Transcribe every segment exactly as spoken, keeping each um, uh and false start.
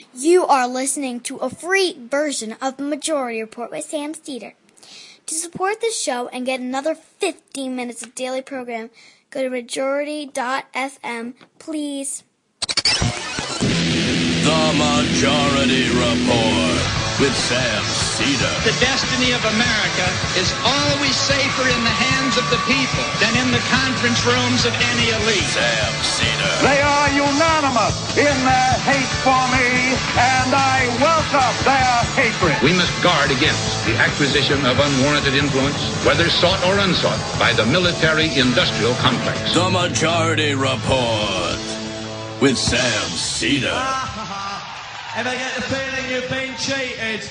You are listening to a free version of the Majority Report with Sam Cedar. To support the show and get another fifteen minutes of daily program, go to majority dot f m, please. The Majority Report with Sam Cedar. The destiny of America is always safer in the hands of the people than in the conference rooms of any elite. Sam Cedar. They are unanimous in their hate for me, and I welcome their hatred. We must guard against the acquisition of unwarranted influence, whether sought or unsought, by the military-industrial complex. The Majority Report with Sam Cedar. If I get the feeling you've been cheated.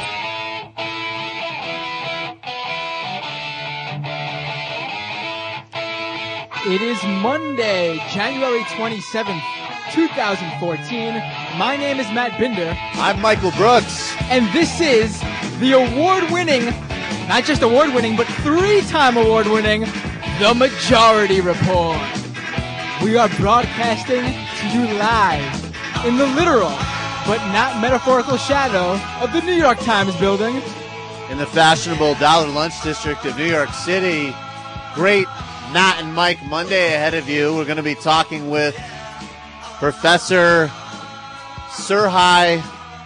It is Monday, January twenty-seventh, twenty fourteen. My name is Matt Binder. I'm Michael Brooks. And this is the award-winning, not just award-winning, but three-time award-winning, The Majority Report. We are broadcasting to you live in the literal, but not metaphorical shadow of the New York Times building. In the fashionable Dollar Lunch District of New York City. Great Matt and Mike Monday ahead of you. We're going to be talking with Professor Serhii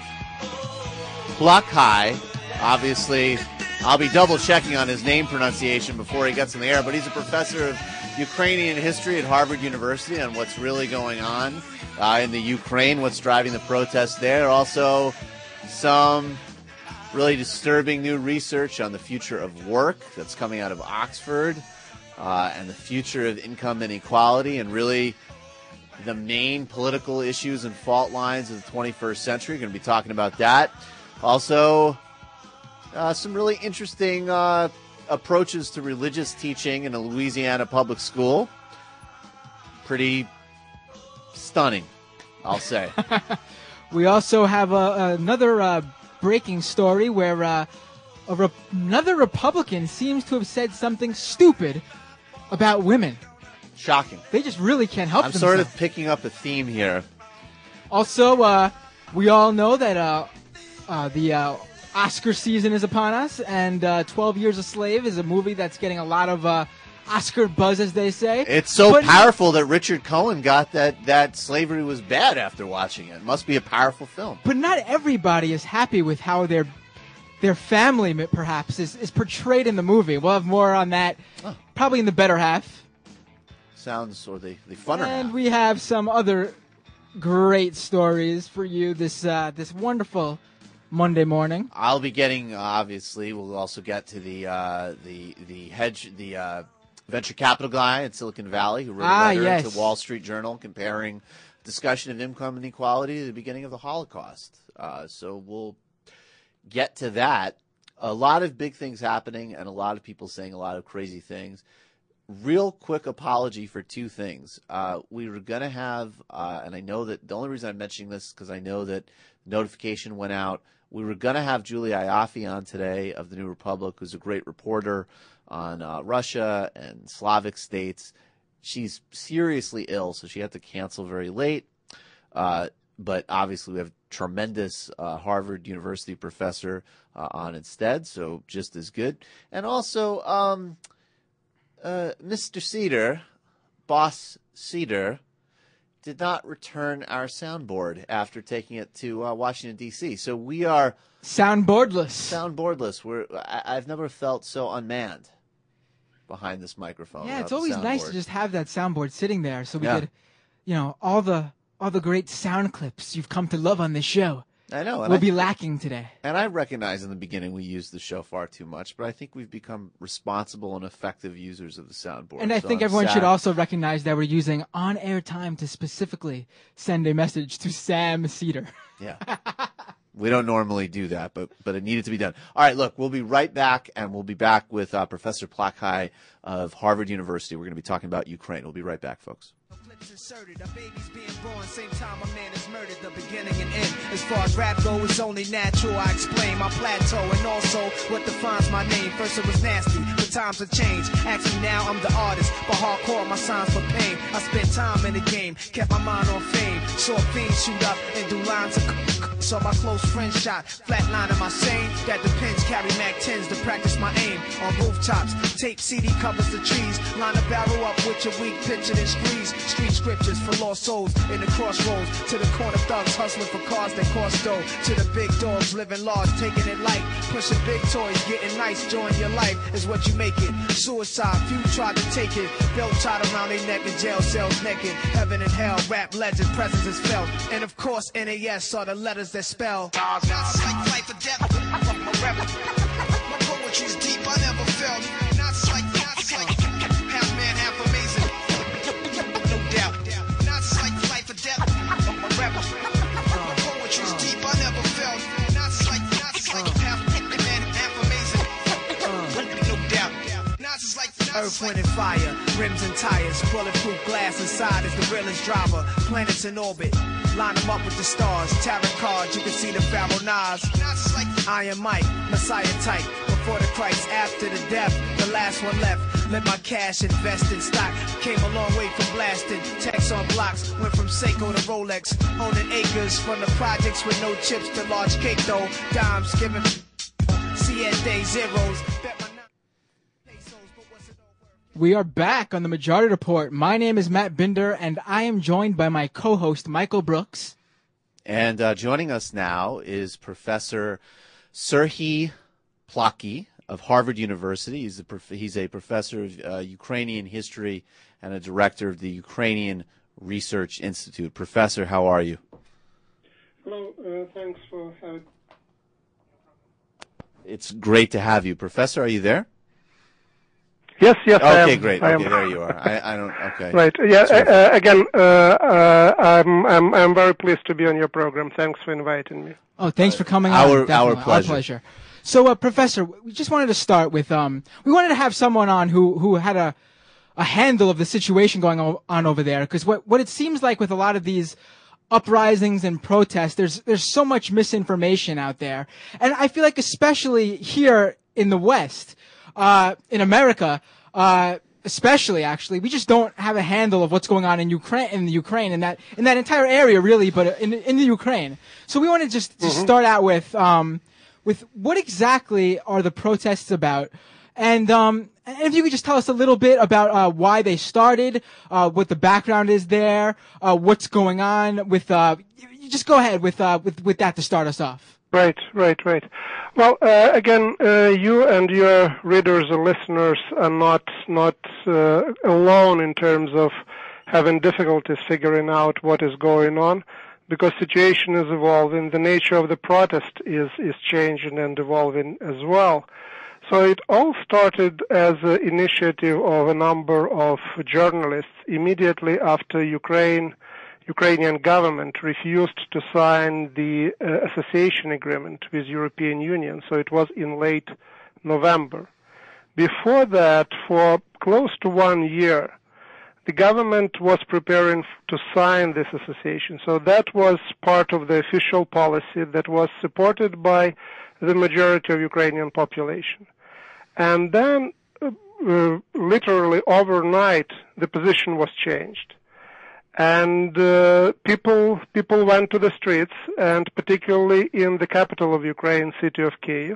Plakhai. Obviously, I'll be double-checking on his name pronunciation before he gets in the air, but he's a professor of Ukrainian history at Harvard University on what's really going on uh, in the Ukraine, what's driving the protests there. Also, some really disturbing new research on the future of work that's coming out of Oxford. Uh, and the future of income inequality and really the main political issues and fault lines of the twenty-first century. We're going to be talking about that. Also, uh, some really interesting uh, approaches to religious teaching in a Louisiana public school. Pretty stunning, I'll say. We also have uh, another uh, breaking story where uh, a re- another Republican seems to have said something stupid about women. Shocking. They just really can't help I'm themselves. sort of picking up a theme here. Also, uh, we all know that uh, uh, the uh, Oscar season is upon us, and uh, twelve Years a Slave is a movie that's getting a lot of uh, Oscar buzz, as they say. It's so but powerful that Richard Cohen got that, that slavery was bad after watching it. It must be a powerful film. But not everybody is happy with how their their family, perhaps, is, is portrayed in the movie. We'll have more on that oh. probably in the better half. Sounds, or the, the funner And half. we have some other great stories for you this uh, this wonderful Monday morning. I'll be getting, uh, obviously, we'll also get to the uh, the the hedge, the uh, venture capital guy in Silicon Valley who wrote a ah, letter yes. to Wall Street Journal comparing discussion of income inequality to the beginning of the Holocaust. Uh, so we'll get to that. A lot of big things happening and a lot of people saying a lot of crazy things. Real quick apology for two things. Uh, we were going to have, uh, and I know that the only reason I'm mentioning this is because I know that notification went out. We were going to have Julie Ioffe on today of the New Republic, who's a great reporter on uh, Russia and Slavic states. She's seriously ill, so she had to cancel very late. Uh, but obviously we have tremendous uh, Harvard University professor uh, on instead, so just as good. And also, um, uh, Mister Cedar, Boss Cedar, did not return our soundboard after taking it to uh, Washington, D C So we are soundboardless. Soundboardless. We're, I, I've never felt so unmanned behind this microphone. Yeah, it's always nice to just have that soundboard sitting there so we yeah. could, you know, all the all the great sound clips you've come to love on this show. I know. We'll I, be lacking today. And I recognize in the beginning we used the show far too much, but I think we've become responsible and effective users of the soundboard. And I so think I'm everyone sad. should also recognize that we're using on-air time to specifically send a message to Sam Cedar. Yeah. We don't normally do that, but but it needed to be done. All right, look, we'll be right back, and we'll be back with uh, Professor Plakhai of Harvard University. We're going to be talking about Ukraine. We'll be right back, folks. Inserted. A baby's being born, same time a man is murdered, the beginning and end. As far as rap go, it's only natural. I explain my plateau and also what defines my name. First it was nasty, but times have changed. Actually now I'm the artist, but hardcore my signs for pain. I spent time in the game, kept my mind on fame. Saw fiends shoot up and do lines of saw my close friend shot. Flatline am I sane? That depends. Carry Mac tens to practice my aim. On rooftops, tape C D covers the trees. Line a barrel up with your weak picture and squeeze. Street scriptures for lost souls in the crossroads. To the corner thugs hustling for cars that cost dough. To the big dogs living large, taking it light. Pushing big toys, getting nice. Join your life is what you make it. Suicide, few tried to take it. Belt tied around their neck in jail cells naked. Heaven and hell, rap legend, presence is felt. And of course, N A S are the letters that spell. Not like life or death. My rap, my poetry's deep, I never felt. Not like, not like half man, half amazing. No doubt. Not like life or death. My rap, my poetry's deep, I never felt. Not like, not like half man, half amazing. No doubt. Earth, wind, and fire, rims and tires, bulletproof glass inside is the realest driver. Planets in orbit, line them up with the stars. Tarot cards, you can see the Pharaoh Nas. Iron Mike, Messiah type. Before the Christ, after the death, the last one left. Let my cash invest in stock. Came a long way from blasting. Tax on blocks, went from Seiko to Rolex. Owning acres from the projects with no chips to large cake though. Dimes giving C at day zeros. We are back on the Majority Report. My name is Matt Binder, and I am joined by my co-host, Michael Brooks. And uh, joining us now is Professor Serhiy Plokhy of Harvard University. He's a, prof- he's a professor of uh, Ukrainian history and a director of the Ukrainian Research Institute. Professor, how are you? Hello, uh, thanks for having me. It's great to have you. Professor, are you there? Yes, yes, okay, I am. great. I okay, am. there you are. I, I don't. Okay. Right. Yeah. Uh, again, uh, uh, I'm I'm I'm very pleased to be on your program. Thanks for inviting me. Oh, thanks for coming our, on. Definitely. Our pleasure. Our pleasure. So, uh, Professor, we just wanted to start with um, we wanted to have someone on who who had a a handle of the situation going on over there, because what what it seems like with a lot of these uprisings and protests, there's there's so much misinformation out there, and I feel like especially here in the West, uh, in America, uh, especially actually, we just don't have a handle of what's going on in Ukraine, in the Ukraine, in that in that entire area, really, but in in the Ukraine. So we want to just, just mm-hmm. start out with um, with what exactly are the protests about, and um, and if you could just tell us a little bit about uh, why they started, uh, what the background is there, uh, what's going on with. Uh, you just go ahead with uh, with with that to start us off. Right, right, right. Well, uh, again, uh, you and your readers and listeners are not not uh, alone in terms of having difficulties figuring out what is going on, because situation is evolving. The nature of the protest is is changing and evolving as well. So it all started as an initiative of a number of journalists immediately after Ukraine. Ukrainian government refused to sign the uh, association agreement with European Union, so it was in late November. Before that, for close to one year, the government was preparing to sign this association, so that was part of the official policy that was supported by the majority of Ukrainian population. And then, uh, uh, literally overnight, the position was changed. And uh, people people went to the streets, and particularly in the capital of Ukraine, city of Kyiv.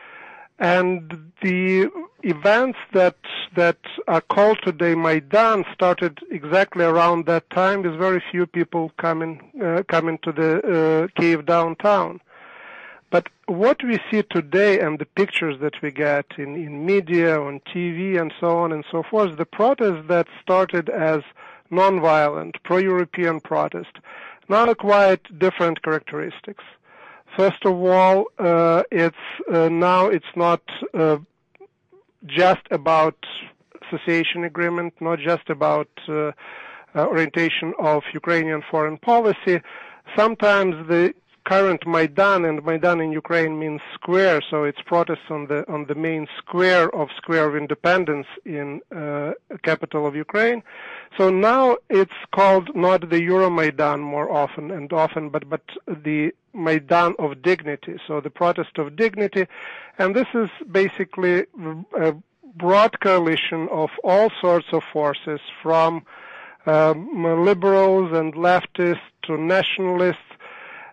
And the events that that are called today Maidan started exactly around that time, with very few people coming uh, coming to the uh, Kyiv downtown. But what we see today and the pictures that we get in, in media, on T V, and so on and so forth, the protest that started as non-violent, pro-European protest, now acquired different characteristics. First of all, uh, it's uh, now it's not uh, just about association agreement, not just about uh, uh, orientation of Ukrainian foreign policy. Sometimes the current Maidan, and Maidan in Ukraine means square, so it's protests on the on the main square of Square of Independence in uh, capital of Ukraine. So now it's called not the Euromaidan more often and often, but but the Maidan of Dignity, so the protest of dignity, and this is basically a broad coalition of all sorts of forces, from um, liberals and leftists to nationalists,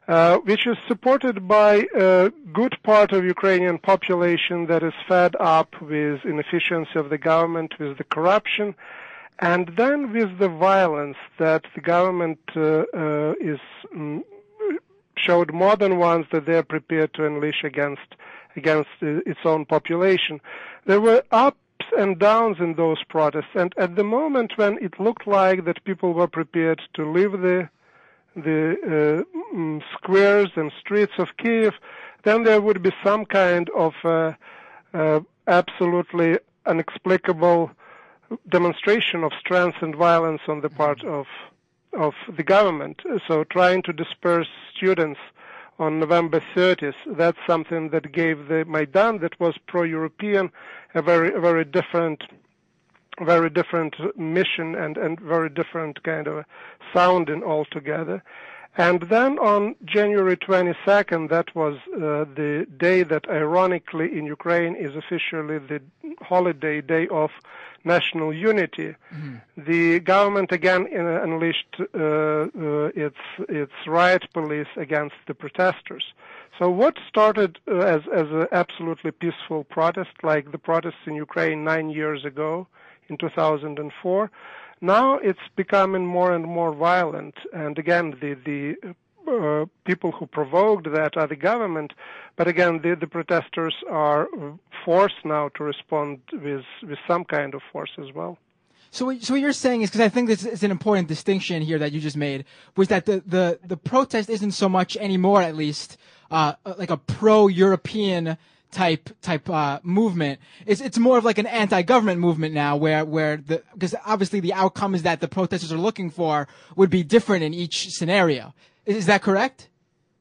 uh, which is supported by a good part of Ukrainian population that is fed up with inefficiency of the government, with the corruption, and then with the violence that the government uh, uh, is um, showed more than once that they are prepared to unleash against against uh, its own population. There were ups and downs in those protests, and at the moment when it looked like that people were prepared to leave the the uh, mm, squares and streets of Kiev, then there would be some kind of uh, uh, absolutely inexplicable demonstration of strength and violence on the part of of the government. So trying to disperse students on November thirtieth, that's something that gave the Maidan, that was pro-European, a very a very different very different mission and, and very different kind of sounding altogether. And then on January twenty-second, that was uh, the day that ironically in Ukraine is officially the holiday day of national unity. Mm-hmm. The government again uh, unleashed uh, uh, its its riot police against the protesters. So what started uh, as as an absolutely peaceful protest, like the protests in Ukraine nine years ago in two thousand four, now it's becoming more and more violent. And again, the the uh, people who provoked that are the government, but again, the, the protesters are forced now to respond with with some kind of force as well. So what, so what you're saying is, because I think this is an important distinction here that you just made, was that the, the, the protest isn't so much anymore, at least, uh, like a pro-European type type uh, movement. It's it's more of like an anti-government movement now, where where the because obviously the outcomes that the protesters are looking for would be different in each scenario. Is, is that correct?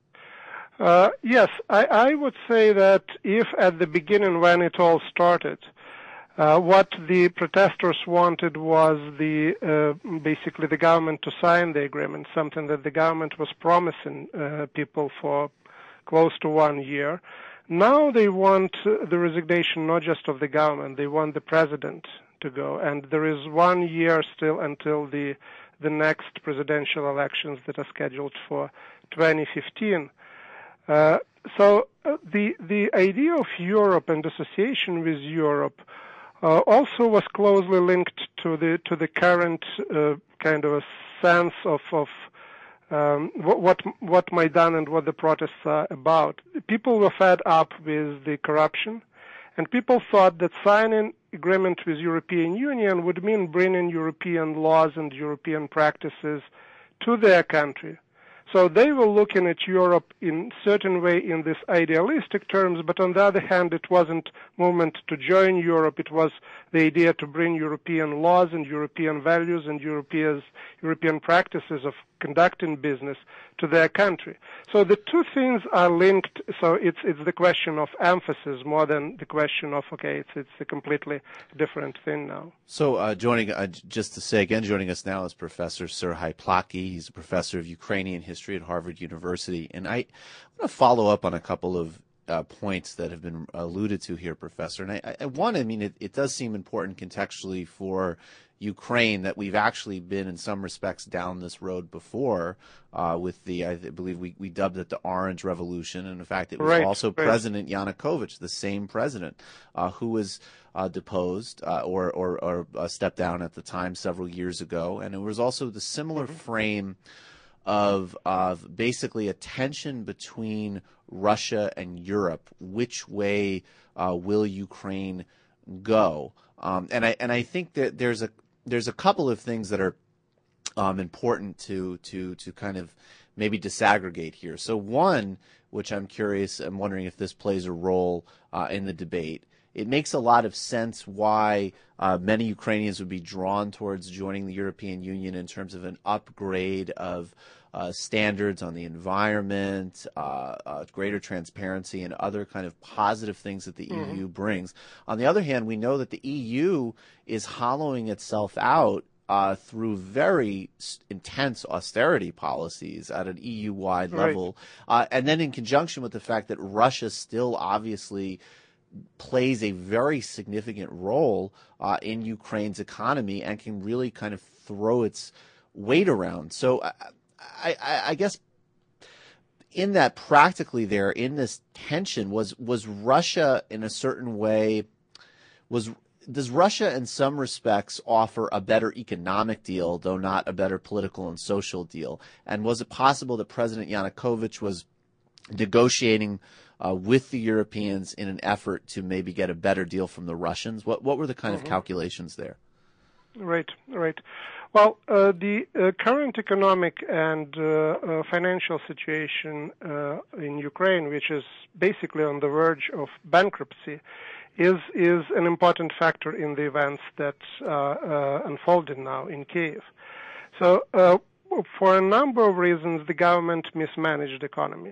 Uh, yes, I, I would say that if at the beginning when it all started, uh, what the protesters wanted was the uh, basically the government to sign the agreement, something that the government was promising uh, people for close to one year. Now they want the resignation not just of the government, they want the president to go. And there is one year still until the the next presidential elections that are scheduled for twenty fifteen. Uh, so uh, the the idea of Europe and association with Europe uh, also was closely linked to the to the current uh, kind of a sense of of Um, what, what what Maidan and what the protests are about. People were fed up with the corruption, and people thought that signing agreement with European Union would mean bringing European laws and European practices to their country. So they were looking at Europe in certain way in this idealistic terms, but on the other hand, it wasn't movement to join Europe. It was the idea to bring European laws and European values and European European practices of conducting business to their country. So the two things are linked. So it's it's the question of emphasis more than the question of okay, it's it's a completely different thing now. So uh, joining uh, just to say again, joining us now is Professor Serhii Plakhy. He's a professor of Ukrainian history at Harvard University, and I want to follow up on a couple of uh, points that have been alluded to here, Professor. And I, I one, I mean, it, it does seem important contextually for Ukraine that we've actually been in some respects down this road before uh, with the, I believe we, we dubbed it the Orange Revolution. And in fact, it was right, also right. President Yanukovych, the same president, uh, who was uh, deposed uh, or, or, or uh, stepped down at the time several years ago. And it was also the similar mm-hmm. frame of, of basically a tension between Russia and Europe. Which way uh, will Ukraine go? Um, and I and I think that there's a there's a couple of things that are um, important to to to kind of maybe disaggregate here. So one, which I'm curious, I'm wondering if this plays a role uh, in the debate. It makes a lot of sense why uh, many Ukrainians would be drawn towards joining the European Union in terms of an upgrade of uh, standards on the environment, uh, uh, greater transparency, and other kind of positive things that the mm-hmm. E U brings. On the other hand, we know that the E U is hollowing itself out uh, through very intense austerity policies at an E U-wide right. level, uh, and then in conjunction with the fact that Russia still obviously plays a very significant role uh, in Ukraine's economy and can really kind of throw its weight around. So I, I, I guess in that practically there, in this tension, was was Russia in a certain way, was does Russia in some respects offer a better economic deal, though not a better political and social deal? And was it possible that President Yanukovych was negotiating uh, with the Europeans in an effort to maybe get a better deal from the Russians? What what were the kind mm-hmm. of calculations there? Right, right. Well, uh, the uh, current economic and uh, uh, financial situation uh, in Ukraine, which is basically on the verge of bankruptcy, is is an important factor in the events that uh, uh, unfolded now in Kiev. So, uh, for a number of reasons, the government mismanaged the economy.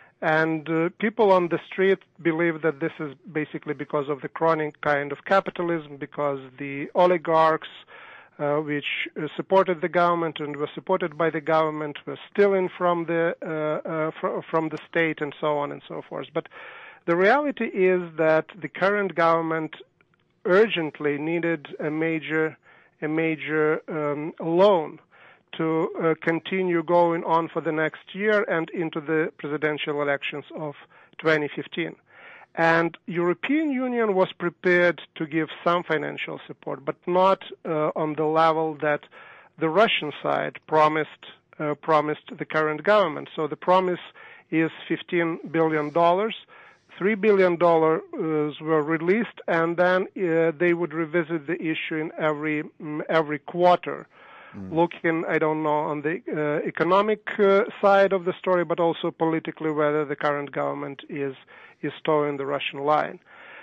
And uh, people on the street believe that this is basically because of the chronic kind of capitalism, because the oligarchs, uh, which uh, supported the government and were supported by the government, were stealing from the uh, uh, fr- from the state, and so on and so forth. But the reality is that the current government urgently needed a major a major um, loan to uh, continue going on for the next year and into the presidential elections of twenty fifteen. And European Union was prepared to give some financial support, but not uh, on the level that the Russian side promised uh, promised the current government. So the promise is fifteen billion dollars. three billion dollars were released, and then uh, they would revisit the issue in every every quarter. Mm. Looking, I don't know, on the uh, economic uh, side of the story, but also politically, whether the current government is is towing the Russian line.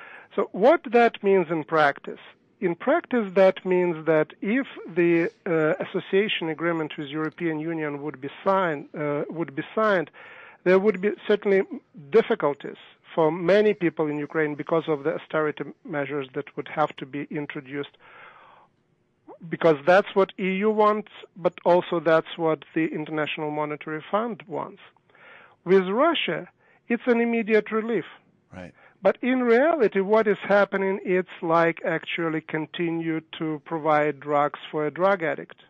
So what that means in practice? In practice, that means that if the uh, association agreement with European Union would be signed, uh, would be signed, there would be certainly difficulties for many people in Ukraine because of the austerity measures that would have to be introduced, because that's what E U wants, but also that's what the International Monetary Fund wants. With Russia, it's an immediate relief. Right. But in reality, what is happening, it's like actually continue to provide drugs for a drug addict.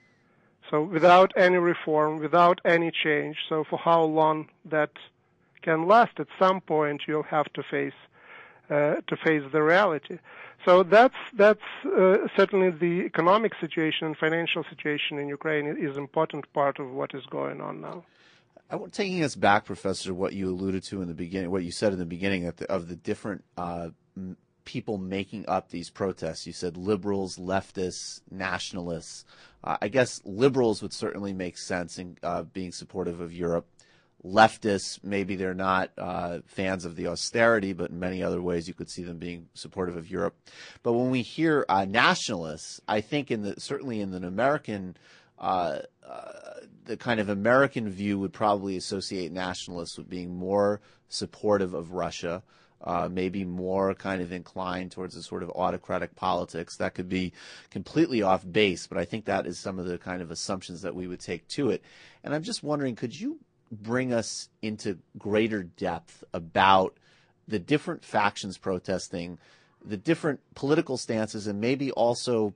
So without any reform, without any change, so for how long that can last, at some point you'll have to face uh, to face the reality. So that's that's uh, certainly the economic situation and financial situation in Ukraine is an important part of what is going on now. I want taking us back, Professor, what you alluded to in the beginning, what you said in the beginning of the, of the different uh, m- people making up these protests. You said liberals, leftists, nationalists. Uh, I guess liberals would certainly make sense in uh, being supportive of Europe. Leftists, maybe they're not uh, fans of the austerity, but in many other ways you could see them being supportive of Europe. But when we hear uh, nationalists, I think in the certainly in the American, uh, uh, the kind of American view would probably associate nationalists with being more supportive of Russia, uh, maybe more kind of inclined towards a sort of autocratic politics. That could be completely off base, but I think that is some of the kind of assumptions that we would take to it. And I'm just wondering, could you bring us into greater depth about the different factions protesting, the different political stances, and maybe also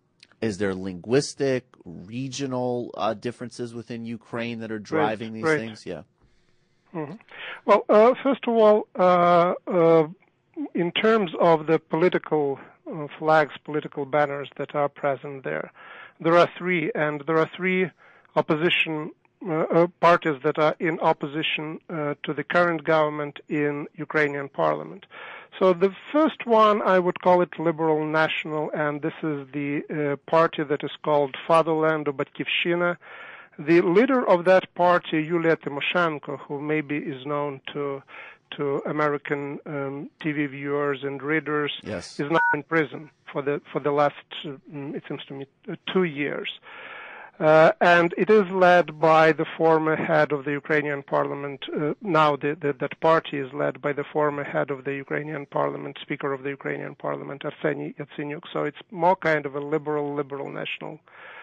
is there linguistic, regional uh, differences within Ukraine that are driving right, these right. things? Yeah. Mm-hmm. Well, uh, first of all, uh, uh, in terms of the political uh, flags, political banners that are present there, there are three, and there are three opposition Uh, uh, parties that are in opposition uh, to the current government in Ukrainian parliament. So the first one, I would call it Liberal National, and this is the uh, party that is called Fatherland or Batkivshina. The leader of that party, Yulia Tymoshenko, who maybe is known to to American um, T V viewers and readers, yes. is now in prison for the for the last, uh, it seems to me, uh, two years. Uh, and it is led by the former head of the Ukrainian parliament. Uh, now the, the, that party is led by the former head of the Ukrainian parliament, speaker of the Ukrainian parliament, Arseny Yatsenyuk. So it's more kind of a liberal, liberal national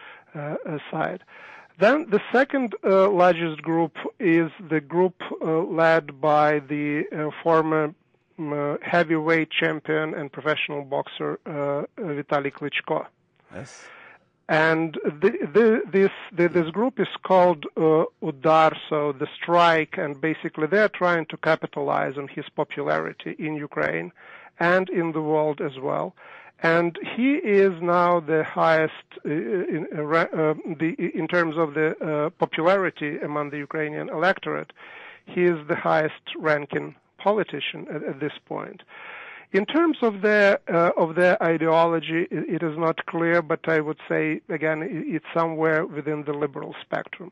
uh, uh, side. Then the second uh, largest group is the group uh, led by the uh, former um, heavyweight champion and professional boxer uh, Vitaly Klitschko. Yes. And the, the, this the, this group is called uh, Udar, so the strike, and basically they're trying to capitalize on his popularity in Ukraine and in the world as well. And he is now the highest uh, in, uh, uh, the, in terms of the uh, popularity among the Ukrainian electorate. He is the highest-ranking politician at, at this point. In terms of their uh, of their ideology, it, it is not clear, but I would say again it's somewhere within the liberal spectrum.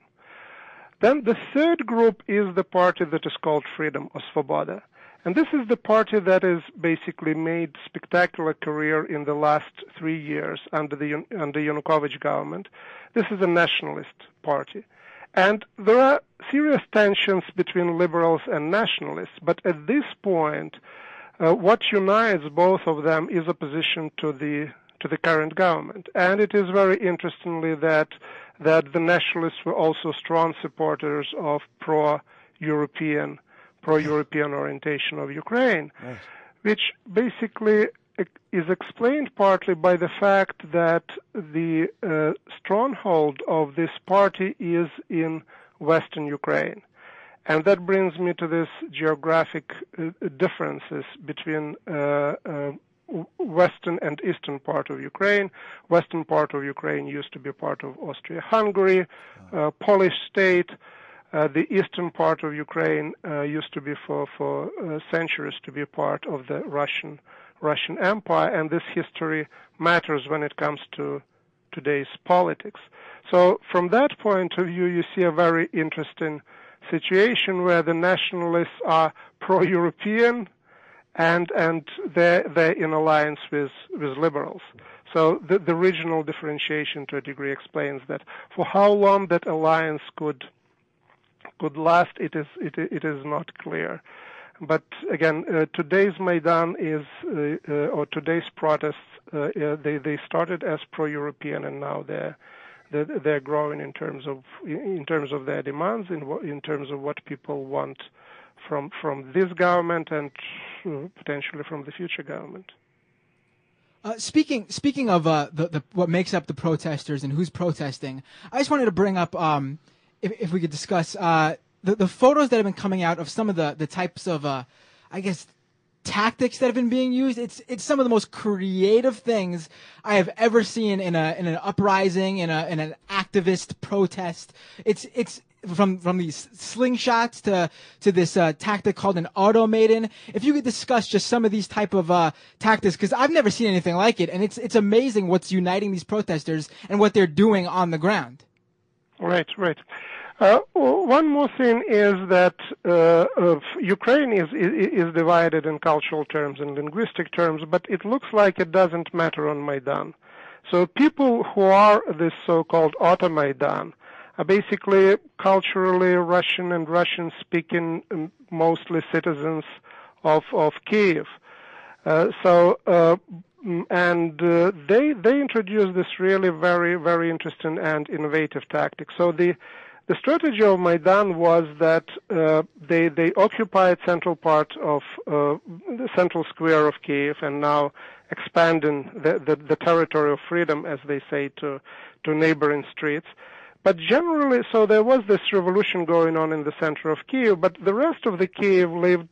Then the third group is the party that is called Freedom or Svoboda. And this is the party that has basically made spectacular career in the last three years under the under Yanukovych government. This is a nationalist party. And there are serious tensions between liberals and nationalists, but at this point, uh, what unites both of them is opposition to the to the current government. And it is very interestingly that that the nationalists were also strong supporters of pro-European pro-European orientation of Ukraine, right, which basically is explained partly by the fact that the uh, stronghold of this party is in Western Ukraine. And that brings me to this geographic uh, differences between uh, uh, Western and Eastern part of Ukraine. Western part of Ukraine used to be part of Austria-Hungary, uh, Polish state. Uh, the eastern part of Ukraine uh, used to be for, for uh, centuries to be part of the Russian Russian Empire, and this history matters when it comes to today's politics. So from that point of view, you see a very interesting situation where the nationalists are pro-European and and they're, they're in alliance with, with liberals. So the, the regional differentiation to a degree explains that. For how long that alliance could could last, it is it, it is not clear. But again, uh, today's Maidan is, uh, uh, or today's protests, uh, uh, they they started as pro-European, and now they're they're, they're growing in terms of in terms of their demands, in in terms of what people want from from this government and uh, potentially from the future government. Uh, speaking speaking of uh, the, the what makes up the protesters and who's protesting, I just wanted to bring up, um, if if we could discuss. Uh, The, the photos that have been coming out of some of the, the types of, uh, I guess, tactics that have been being used, it's it's some of the most creative things I have ever seen in a in an uprising, in a in an activist protest. It's it's from from these slingshots to to this uh, tactic called an automaton. If you could discuss just some of these type of uh, tactics, because I've never seen anything like it, and it's it's amazing what's uniting these protesters and what they're doing on the ground. Right, right. Uh, one more thing is that uh, uh, Ukraine is, is is divided in cultural terms and linguistic terms, but it looks like it doesn't matter on Maidan. So people who are this so-called Auto-Maidan are basically culturally Russian and Russian-speaking, um, mostly citizens of of Kiev. Uh, so. Uh, And uh, they they introduced this really very very interesting and innovative tactic. So the the strategy of Maidan was that uh, they they occupied central part of uh, the central square of Kiev and now expanding the, the the territory of freedom, as they say, to to neighboring streets. But generally, so there was this revolution going on in the center of Kiev, but the rest of the Kiev lived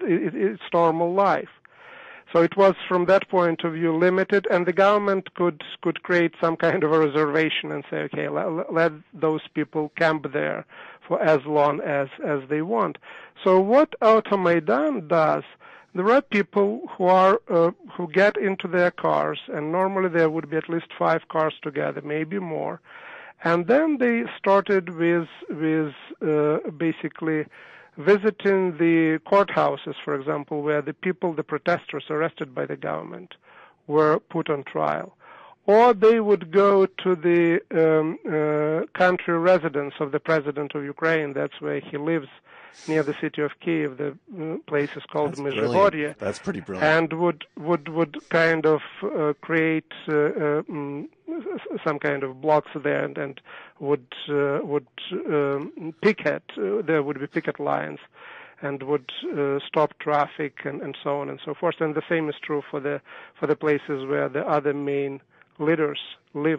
its normal life. So it was, from that point of view, limited, and the government could could create some kind of a reservation and say, okay, let, let those people camp there for as long as, as they want. So what Auto-Maidan does, there are people who are uh, who get into their cars, and normally there would be at least five cars together, maybe more, and then they started with with uh, basically visiting the courthouses, for example, where the people, the protesters arrested by the government, were put on trial. Or they would go to the um, uh, country residence of the president of Ukraine. That's where he lives, near the city of Kiev. The uh, place is called Mezhegorye. That's pretty brilliant. And would would would kind of uh, create uh, uh, some kind of blocks there, and, and would uh, would um, picket. Uh, there would be picket lines, and would uh, stop traffic and, and so on and so forth. And the same is true for the for the places where the other main leaders lived.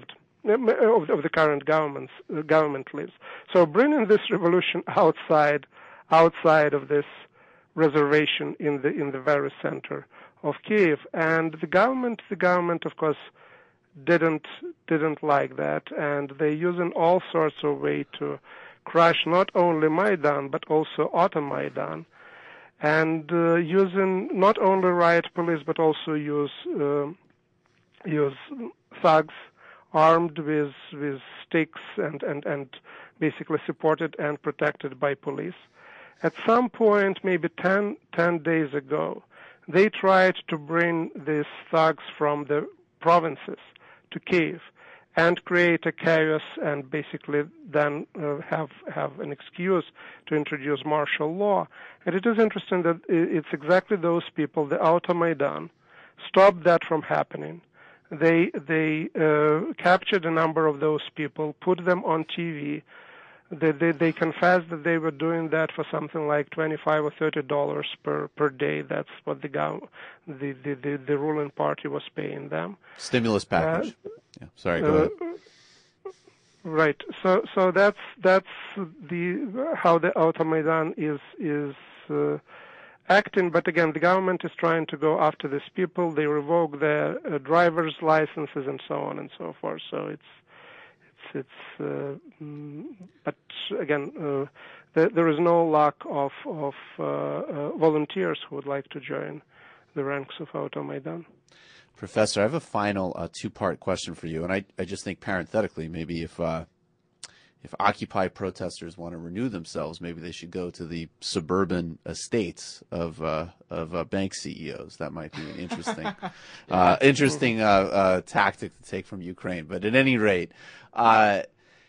of, of the current government's, uh, government lives. So bringing this revolution outside, outside of this reservation in the in the very center of Kiev, and the government, the government, of course, didn't didn't like that, and they're using all sorts of ways to crush not only Maidan but also Automaidan, and uh, using not only riot police but also use uh, use thugs armed with with sticks and, and, and basically supported and protected by police. At some point, maybe ten, ten days ago, they tried to bring these thugs from the provinces to Kiev and create a chaos and basically then uh, have have an excuse to introduce martial law. And it is interesting that it's exactly those people, the Automaidan, stopped that from happening. They they uh, captured a number of those people, put them on T V. They, they they confessed that they were doing that for something like twenty-five or thirty dollars per per day. That's what the gov- the, the, the the ruling party was paying them. Stimulus package. Uh, yeah. Sorry, go uh, ahead. Right. So so that's that's the how the Automaidan is is uh, acting. But again, the government is trying to go after these people. They revoke their uh, driver's licenses and so on and so forth. So it's it's it's. Uh, but again, uh, there, there is no lack of of uh, uh, volunteers who would like to join the ranks of Automaidan. Professor, I have a final uh, two-part question for you, and I, I just think parenthetically, maybe if uh, if Occupy protesters want to renew themselves, maybe they should go to the suburban estates of uh, of uh, bank C E Os. That might be an interesting uh, interesting uh, uh, tactic to take from Ukraine. But at any rate, uh,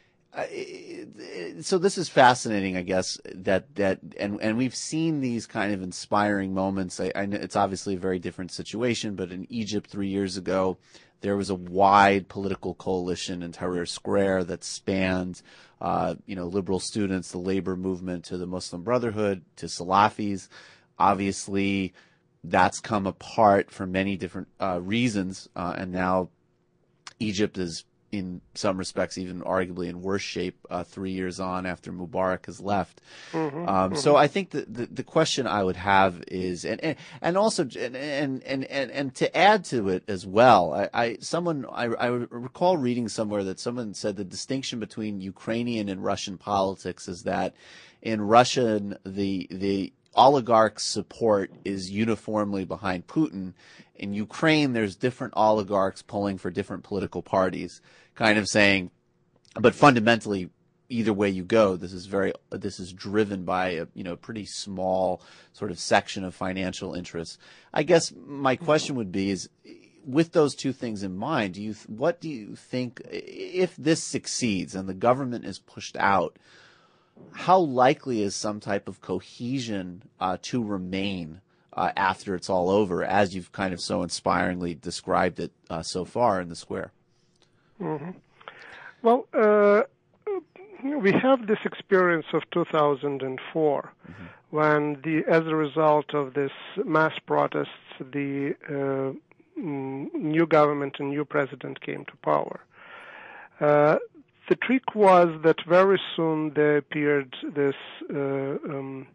so this is fascinating, I guess, that, that and, and we've seen these kind of inspiring moments. I, I know it's obviously a very different situation, but in Egypt three years ago, there was a wide political coalition in Tahrir Square that spanned, uh, you know, liberal students, the labor movement, to the Muslim Brotherhood, to Salafis. Obviously, that's come apart for many different uh, reasons, uh, and now Egypt is, in some respects, even arguably in worse shape uh, three years on after Mubarak has left. Mm-hmm, um, mm-hmm. So I think the, the, the question I would have is, and and, and also, and, and and and to add to it as well, I, I someone I, I recall reading somewhere that someone said the distinction between Ukrainian and Russian politics is that in Russian the the oligarchs' support is uniformly behind Putin. In Ukraine, there's different oligarchs pulling for different political parties, kind of saying, but fundamentally, either way you go, this is very, this is driven by a, you know, pretty small sort of section of financial interests. I guess my question would be is, with those two things in mind, do you, what do you think, if this succeeds and the government is pushed out, how likely is some type of cohesion uh, to remain uh, after it's all over, as you've kind of so inspiringly described it uh, so far in the square? Mm-hmm. Well, uh, we have this experience of two thousand four, mm-hmm. when the, as a result of this mass protests, the uh, new government and new president came to power. Uh, The trick was that very soon there appeared this uh, um,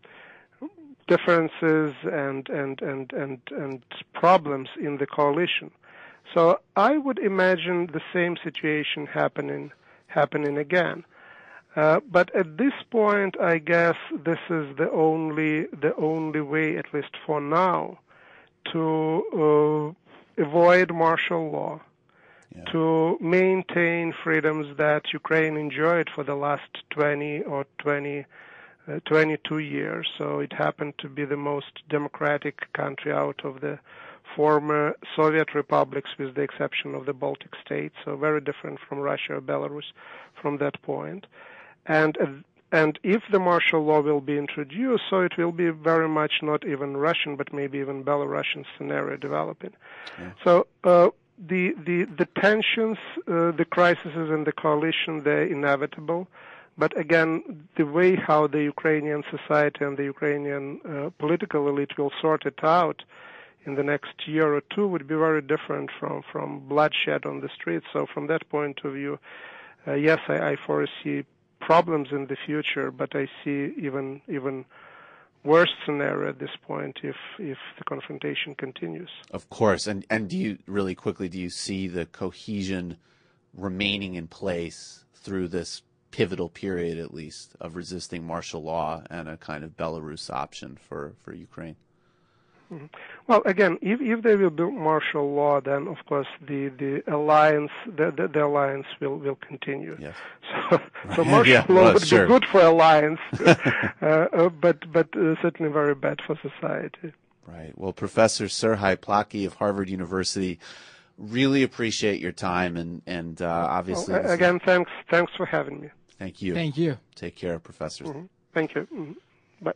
differences and, and, and, and, and problems in the coalition. So I would imagine the same situation happening happening again. Uh, but at this point, I guess this is the only the only way, at least for now, to uh, avoid martial law. Yeah. To maintain freedoms that Ukraine enjoyed for the last twenty or twenty, uh, twenty-two years. So it happened to be the most democratic country out of the former Soviet republics, with the exception of the Baltic states. So very different from Russia or Belarus from that point. And uh, and if the martial law will be introduced, so it will be very much not even Russian, but maybe even Belarusian scenario developing. Yeah. So. Uh, The, the, the tensions, uh, the crises in the coalition, they're inevitable. But again, the way how the Ukrainian society and the Ukrainian uh, political elite will sort it out in the next year or two would be very different from, from bloodshed on the streets. So from that point of view, uh, yes, I, I foresee problems in the future, but I see even even worse scenario at this point if if the confrontation continues. Of course, and and do you really quickly do you see the cohesion remaining in place through this pivotal period, at least, of resisting martial law and a kind of Belarus option for, for Ukraine? Mm-hmm. Well, again, if if there will be martial law, then of course the, the alliance the, the, the alliance will, will continue. Yes. So, so martial yeah, law well, would sure. be good for alliance, uh, uh, but but uh, certainly very bad for society. Right. Well, Professor Serhii Plakhy of Harvard University, really appreciate your time, and and uh, obviously well, again, is... thanks thanks for having me. Thank you. Thank you. Take care, Professor. Mm-hmm. Thank you. Mm-hmm. Bye.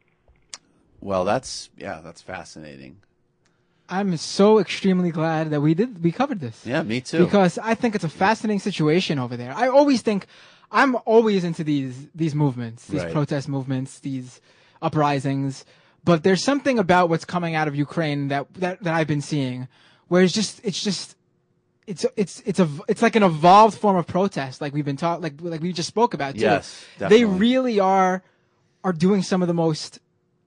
Well, that's yeah, that's fascinating. I'm so extremely glad that we did we covered this. Yeah, me too. Because I think it's a fascinating situation over there. I always think I'm always into these these movements, these right. protest movements, these uprisings. But there's something about what's coming out of Ukraine that, that, that I've been seeing, where it's just it's just it's it's it's a it's like an evolved form of protest, like we've been taught, like like we just spoke about too. Yes, definitely. They really are are doing some of the most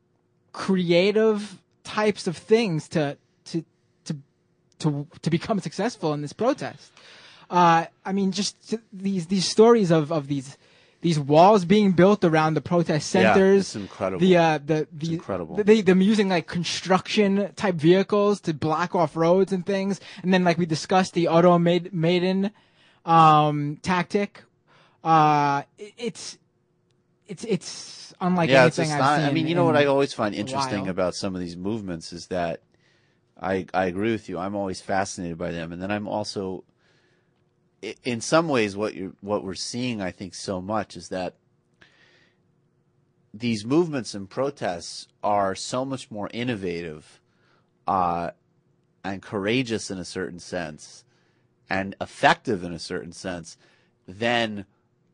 creative types of things to to to to to become successful in this protest. Uh, I mean, just these these stories of, of these these walls being built around the protest centers. Yeah, it's incredible. The uh, the the it's incredible. They them using like construction type vehicles to block off roads and things, and then like we discussed the Auto Maiden um, tactic. Uh, it, it's it's it's unlike yeah, anything it's I've not, seen. I mean, you know what I always find interesting while. about some of these movements is that I I agree with you. I'm always fascinated by them, and then I'm also, in some ways, what you what we're seeing, I think, so much is that these movements and protests are so much more innovative uh, and courageous in a certain sense, and effective in a certain sense, than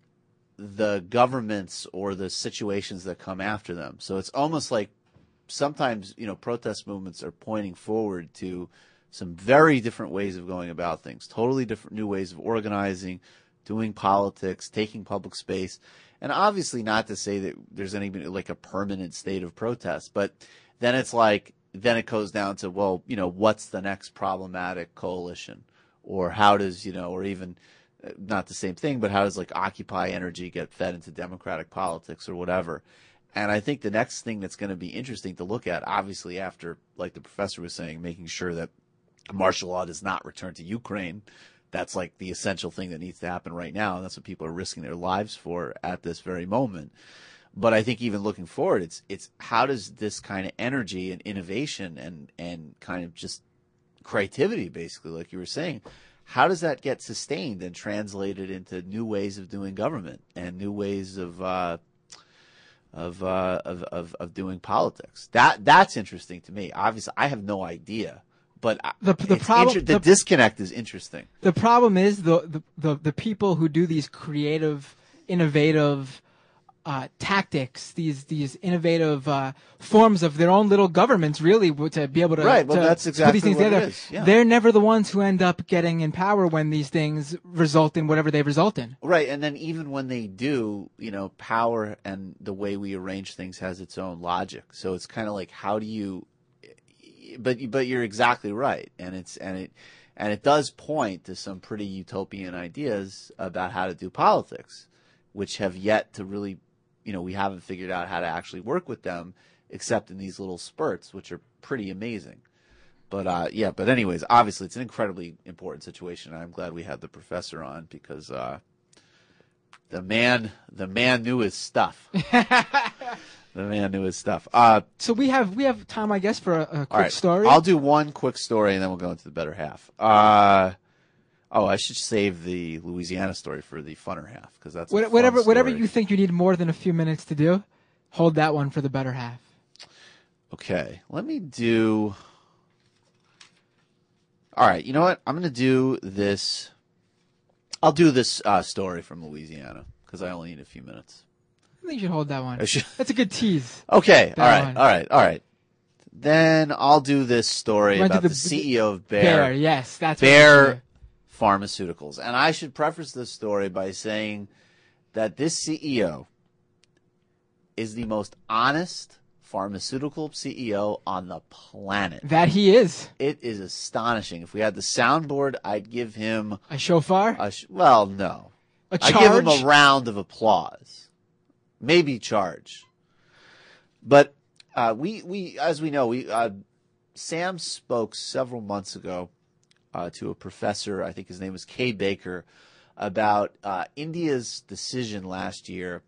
the governments or the situations that come after them. So it's almost like sometimes, you know, protest movements are pointing forward to some very different ways of going about things, totally different new ways of organizing, doing politics, taking public space. And obviously not to say that there's any like a permanent state of protest, but then it's like, then it goes down to, well, you know, what's the next problematic coalition, or how does, you know, or even not the same thing, but how does like Occupy energy get fed into democratic politics or whatever. And I think the next thing that's going to be interesting to look at, obviously after, like the professor was saying, making sure that martial law does not return to Ukraine. That's like the essential thing that needs to happen right now. And that's what people are risking their lives for at this very moment. But I think even looking forward, it's, it's how does this kind of energy and innovation and, and kind of just creativity, basically, like you were saying, how does that get sustained and translated into new ways of doing government and new ways of, uh, of, uh, of, of, of doing politics? That, that's interesting to me. Obviously, I have no idea. But the the problem, inter- the, the disconnect is interesting. The problem is the the, the, the people who do these creative, innovative uh, tactics, these these innovative uh, forms of their own little governments, really, to be able to, right. Well, to that's exactly put these things what together. It is. Yeah. They're never the ones who end up getting in power when these things result in whatever they result in. Right, and then even when they do, you know, power and the way we arrange things has its own logic. So it's kind of like, how do you? But but you're exactly right, and it's and it and it does point to some pretty utopian ideas about how to do politics, which have yet to really, you know, we haven't figured out how to actually work with them, except in these little spurts, which are pretty amazing. But uh, yeah, but anyways, obviously it's an incredibly important situation, and I'm glad we had the professor on because uh, the man the man knew his stuff. The man knew his stuff. Uh, so we have we have time, I guess, for a, a quick all right. story. I'll do one quick story, and then we'll go into the better half. Uh, oh, I should save the Louisiana story for the funner half because that's a whatever fun whatever story. you think you need more than a few minutes to do. Hold that one for the better half. Okay, let me do. All right, you know what? I'm going to do this. I'll do this uh, story from Louisiana because I only need a few minutes. I think you should hold that one. That's a good tease. Okay. That all right. one. All right. All right. then I'll do this story Went to about the- the, C E O of Bayer. Bayer, yes, that's what Bayer it is. Pharmaceuticals. And I should preface this story by saying that this C E O is the most honest pharmaceutical C E O on the planet. That he is. It is astonishing. If we had the soundboard, I'd give him a shofar. A sh- well, no, A I'd give him charge? a round of applause, maybe charge. But uh, we we as we know, we uh, Sam spoke several months ago uh, to a professor. I think his name was Kay Baker, about uh, India's decision last year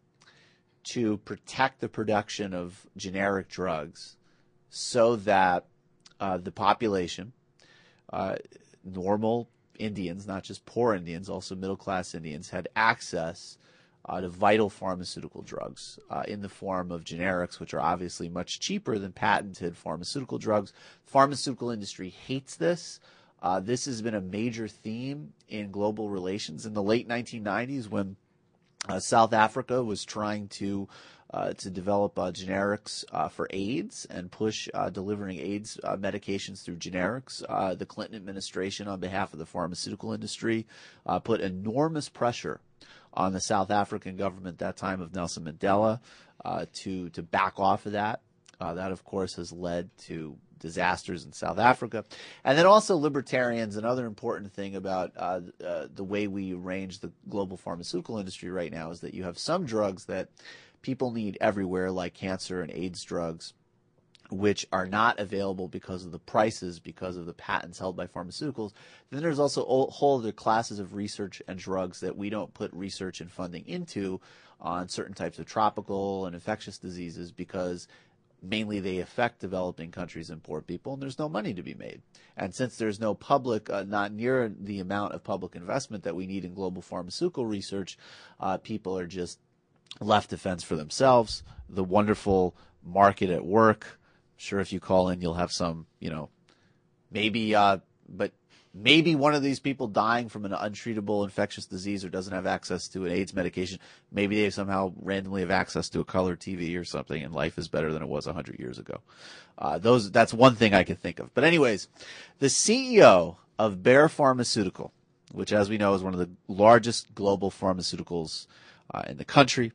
to protect the production of generic drugs so that uh, the population, uh, normal Indians, not just poor Indians, also middle-class Indians, had access uh, to vital pharmaceutical drugs uh, in the form of generics, which are obviously much cheaper than patented pharmaceutical drugs. Pharmaceutical industry hates this. Uh, this has been a major theme in global relations in the late nineteen nineties when Uh, South Africa was trying to uh, to develop uh, generics uh, for AIDS and push uh, delivering AIDS uh, medications through generics. Uh, the Clinton administration, on behalf of the pharmaceutical industry, uh, put enormous pressure on the South African government at that time of Nelson Mandela uh, to to back off of that. Uh, that, of course, has led to disasters in South Africa. And then also libertarians, another important thing about uh, uh, the way we arrange the global pharmaceutical industry right now is that you have some drugs that people need everywhere, like cancer and AIDS drugs, which are not available because of the prices, because of the patents held by pharmaceuticals. Then there's also a whole other classes of research and drugs that we don't put research and funding into on certain types of tropical and infectious diseases because mainly they affect developing countries and poor people, and there's no money to be made. And since there's no public, uh, not near the amount of public investment that we need in global pharmaceutical research, uh, people are just left to fend for themselves. The wonderful market at work. Sure, if you call in, you'll have some, you know, maybe, uh, but maybe one of these people dying from an untreatable infectious disease or doesn't have access to an AIDS medication, maybe they somehow randomly have access to a color T V or something, and life is better than it was one hundred years ago. Uh, those that's one thing I can think of. But anyways, the C E O of Bayer Pharmaceutical, which as we know is one of the largest global pharmaceuticals uh, in the country,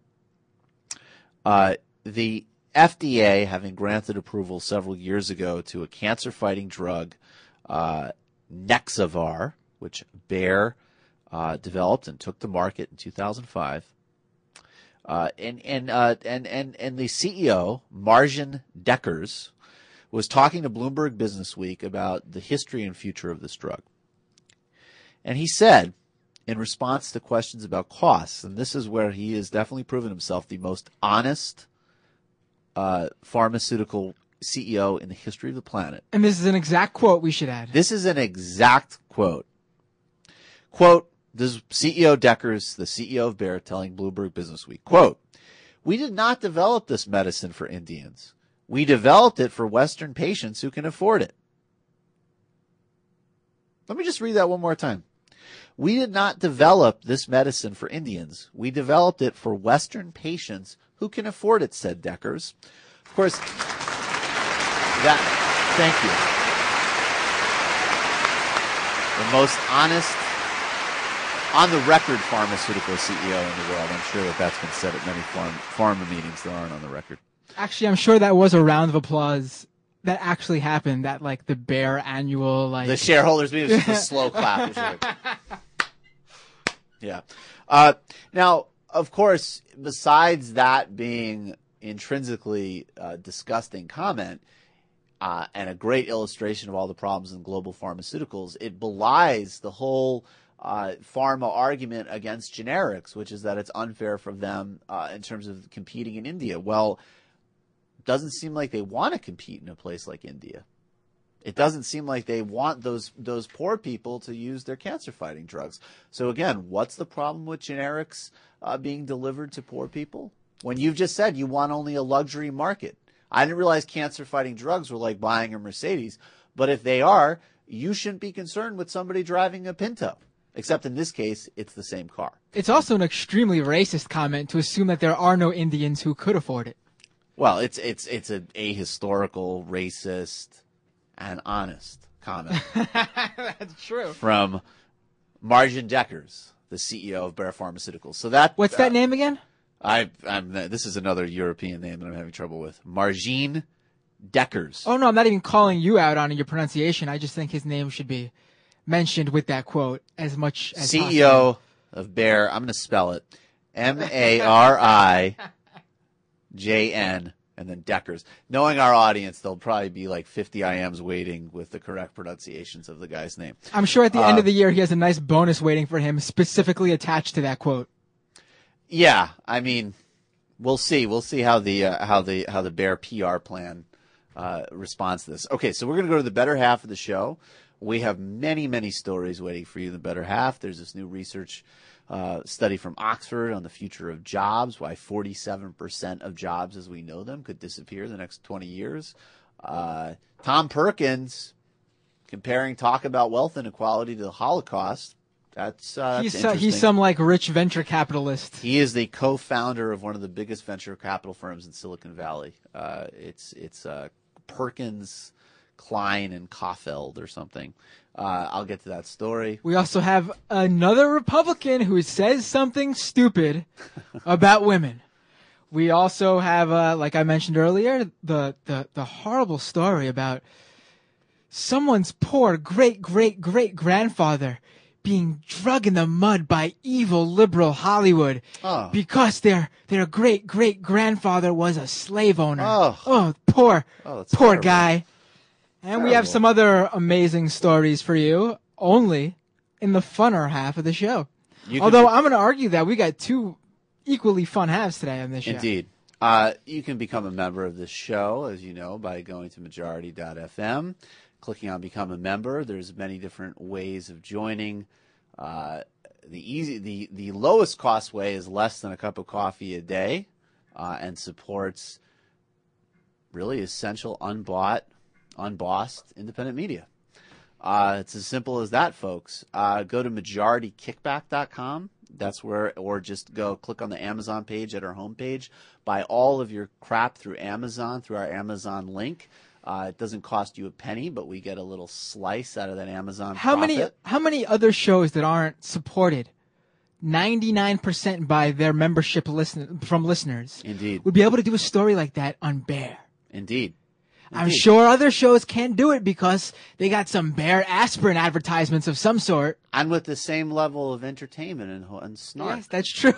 uh, the F D A having granted approval several years ago to a cancer-fighting drug, uh, Nexavar, which Bayer uh, developed and took to market in two thousand five, uh, and and uh, and and and the C E O Marjan Dekkers was talking to Bloomberg Businessweek about the history and future of this drug, and he said, in response to questions about costs, and this is where he has definitely proven himself the most honest uh, pharmaceutical C E O in the history of the planet. And this is an exact quote we should add. This is an exact quote. Quote, this is C E O Dekkers, the C E O of Bayer, telling Bloomberg Businessweek, quote, "We did not develop this medicine for Indians. We developed it for Western patients who can afford it." Let me just read that one more time. "We did not develop this medicine for Indians. We developed it for Western patients who can afford it," said Dekkers. Of course, that, thank you. The most honest, on-the-record pharmaceutical C E O in the world. I'm sure that that's been said at many farm, pharma meetings that aren't on the record. Actually, I'm sure that was a round of applause that actually happened at, like, the Bayer annual, like... The shareholders meeting was just a slow clap. It was like, yeah. Uh, now, of course, besides that being intrinsically uh, disgusting comment, Uh, and a great illustration of all the problems in global pharmaceuticals, it belies the whole uh, pharma argument against generics, which is that it's unfair for them uh, in terms of competing in India. Well, it doesn't seem like they want to compete in a place like India. It doesn't seem like they want those those poor people to use their cancer-fighting drugs. So again, what's the problem with generics uh, being delivered to poor people? When you've just said you want only a luxury market. I didn't realize cancer-fighting drugs were like buying a Mercedes. But if they are, you shouldn't be concerned with somebody driving a Pinto. Except in this case, it's the same car. It's also an extremely racist comment to assume that there are no Indians who could afford it. Well, it's it's it's a ahistorical, racist, and honest comment. That's true. From Margin Deckers, the C E O of Bayer Pharmaceuticals. So that What's uh, that name again? I, I'm. This is another European name that I'm having trouble with. Margin Deckers. Oh no, I'm not even calling you out on your pronunciation. I just think his name should be mentioned with that quote as much as C E O possible. of Bayer. I'm going to spell it. M A R I J N and then Deckers. Knowing our audience, there'll probably be like fifty I Ms waiting with the correct pronunciations of the guy's name. I'm sure at the uh, end of the year he has a nice bonus waiting for him specifically attached to that quote. Yeah, I mean, we'll see. We'll see how the uh, how the how the Bayer P R plan uh, responds to this. Okay, so we're going to go to the better half of the show. We have many, many stories waiting for you in the better half. There's this new research uh, study from Oxford on the future of jobs, why forty-seven percent of jobs as we know them could disappear in the next twenty years. Uh, Tom Perkins comparing talk about wealth inequality to the Holocaust. That's, uh, he's, that's so, interesting. he's some like rich venture capitalist. He is the co-founder of one of the biggest venture capital firms in Silicon Valley. Uh, it's it's uh, Perkins, Klein, and Caulfield or something. Uh, I'll get to that story. We also have another Republican who says something stupid about women. We also have, uh, like I mentioned earlier, the, the, the horrible story about someone's poor great-great-great-grandfather being drug in the mud by evil liberal Hollywood oh. because their their great great grandfather was a slave owner. Oh, oh poor oh, poor horrible. guy. And Terrible. we have some other amazing stories for you, only in the funner half of the show. You Although be- I'm going to argue that we got two equally fun halves today on this show. Indeed. Uh, you can become a member of this show, as you know, by going to majority dot f m. Clicking on Become a Member. There's many different ways of joining. Uh, the easy, the, the lowest cost way is less than a cup of coffee a day, uh, and supports really essential, unbought, unbossed independent media. Uh, it's as simple as that, folks. Uh, go to majority kickback dot com. That's where, or just go click on the Amazon page at our homepage. Buy all of your crap through Amazon, through our Amazon link. Uh, it doesn't cost you a penny, but we get a little slice out of that Amazon How profit. many how many other shows that aren't supported ninety-nine percent by their membership listen, from listeners Indeed. would be able to do a story like that on Bear? Indeed. I'm Indeed. sure other shows can't do it because they got some Bear aspirin advertisements of some sort. And with the same level of entertainment and, and snark. Yes, that's true.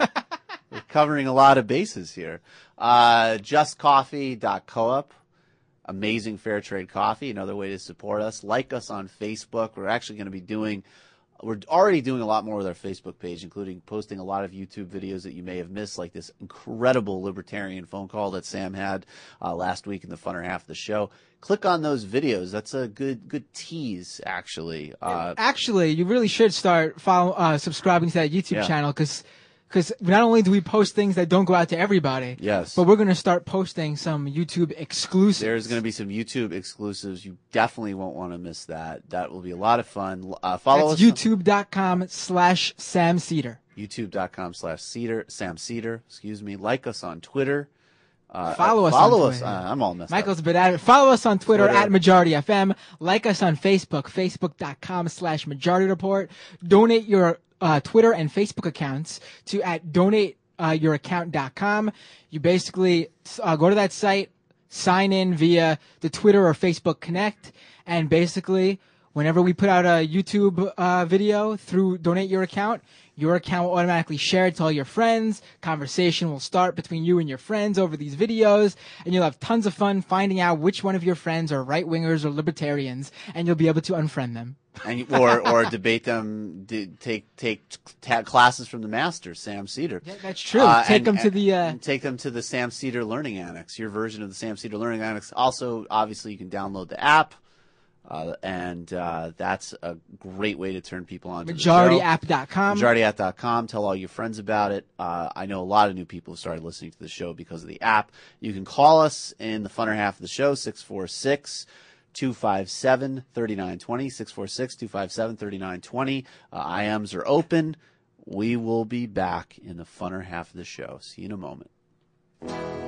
We're covering a lot of bases here. Uh, just coffee dot coop. Amazing fair trade coffee, another way to support us. Like us on Facebook. We're actually going to be doing, we're already doing a lot more with our Facebook page, including posting a lot of YouTube videos that you may have missed, like this incredible libertarian phone call that Sam had uh, last week in the funner half of the show. Click on those videos. That's a good good tease, actually. Uh, Actually, you really should start follow, uh, subscribing to that YouTube Yeah. channel because because not only do we post things that don't go out to everybody, Yes. but we're going to start posting some YouTube exclusives. There's going to be some YouTube exclusives. You definitely won't want to miss that. That will be a lot of fun. Uh, follow That's us. youtube.com slash Sam Cedar. YouTube.com slash Cedar, Sam Cedar, excuse me. Like us on Twitter. Uh, Follow us Follow on us. Twitter. Uh, I'm all messed Michael's up. been at it. Follow us on Twitter, Twitter. at Majority F M. Like us on Facebook, facebook.com slash Majority Report. Donate your uh, Twitter and Facebook accounts to at donate your account dot com. You basically uh, go to that site, sign in via the Twitter or Facebook Connect, and basically whenever we put out a YouTube uh, video through Donate Your Account, your account will automatically share it to all your friends. Conversation will start between you and your friends over these videos, and you'll have tons of fun finding out which one of your friends are right-wingers or libertarians, and you'll be able to unfriend them. And, or or debate them, d- take take ta- classes from the master, Sam Cedar. Yeah, that's true. Uh, take and- them to the... Uh, and take them to the Sam Cedar Learning Annex, your version of the Sam Cedar Learning Annex. Also, obviously, you can download the app. Uh, and uh, that's a great way to turn people on to majority the show. app dot com. majority app dot com. Tell all your friends about it. Uh, I know a lot of new people have started listening to the show because of the app. You can call us in the funner half of the show, six four six, two five seven, three nine two zero, six four six, two five seven, three nine two zero. Uh, I Ms are open. We will be back in the funner half of the show. See you in a moment.